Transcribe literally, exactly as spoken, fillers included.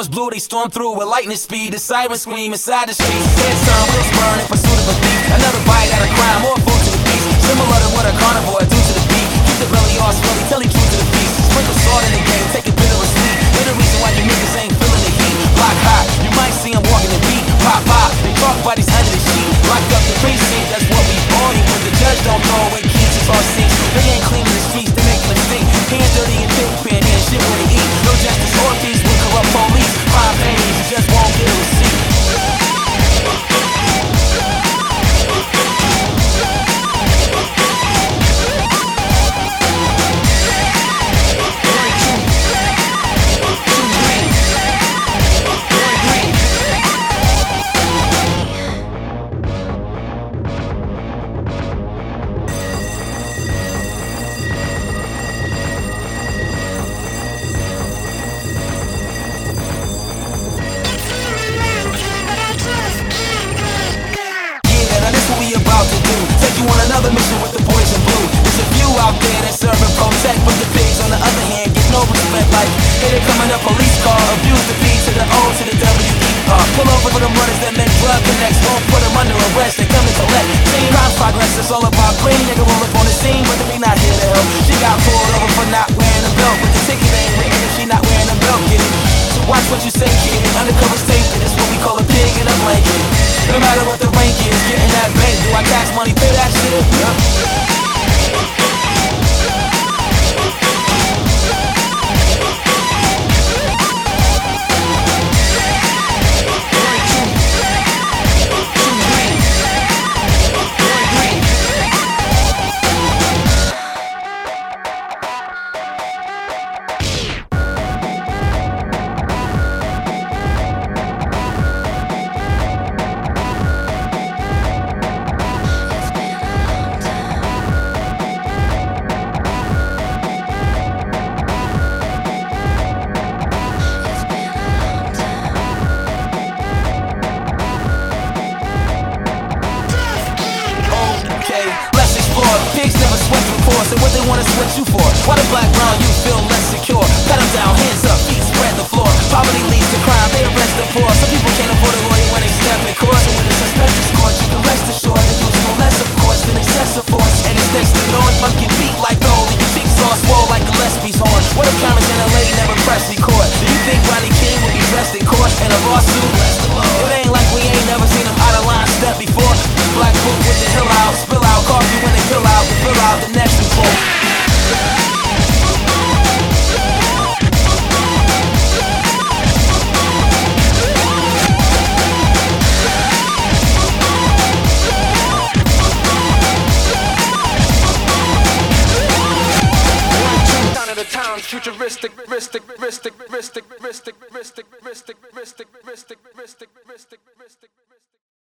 doors blew, they stormed through with lightning speed. The sirens scream inside the streets. Heads turn, wheels burn in pursuit of a thief. Another bite out of crime, more food to the beast. Similar to what a carnivore do to the beat. Keep the belly all smelly, tell he true to the feast. Sprinkle salt in the game, take a bit of a sweet. They're the reason why you niggas ain't feeling the heat. Block hot, you might see him walking the beat. Pop, pop, they talk bodies under the sheet. Locked up the precinct, that's what we on. When the judge don't know when keys is all sinks. They ain't cleaning the streets, they making them stink. Hands dirty and thick, pan in shit where they eat. No justice or peace with corrupt police. Crime pays, you just won't get a receipt. Take you on another mission with the boys in blue. There's a few out there that serve and protect, but the pigs on the other hand get no respect. Like, hey, they come in a police car, abuse the P to the O to the W E R. Pull over for them runners that make drug connects, won't put them under arrest, they come and collect. Same crime progress, it's all about green. Nigga roll up on the scene, but they not here to help. She got pulled over for not wearing a belt, but the ticket ain't written if she not wearing a belt, get it? So watch what you say, kid. Undercover safety, that's what we call a pig in a blanket. No matter what the rank is, getting that bank. Do I tax money, pay that shit? Yup. Pigs never sweat before, so what they wanna sweat you for? Why the black brown you feel less secure? Pat them down, hands up, feet spread the floor. Poverty leads to crime, they arrest the poor. Some people can't afford a lawyer when they step in court. So when it's a suspicious court, you can rest assured they use no less of course than excessive force. And it's next to Lord, funk your beat like gold, and your cheeks all swole like Gillespie's horn. What if cameras in L A never press record? Do you think Ronnie King would be dressed in court in a lawsuit? It ain't like we ain't never seen him out of line step before. Black book with the hill out, spill out, coffee when they fill out, we fill out the next report. Futuristic, ristic, ristic, ristic, ristic, ristic, ristic, ristic, ristic, ristic, ristic, ristic, ristic.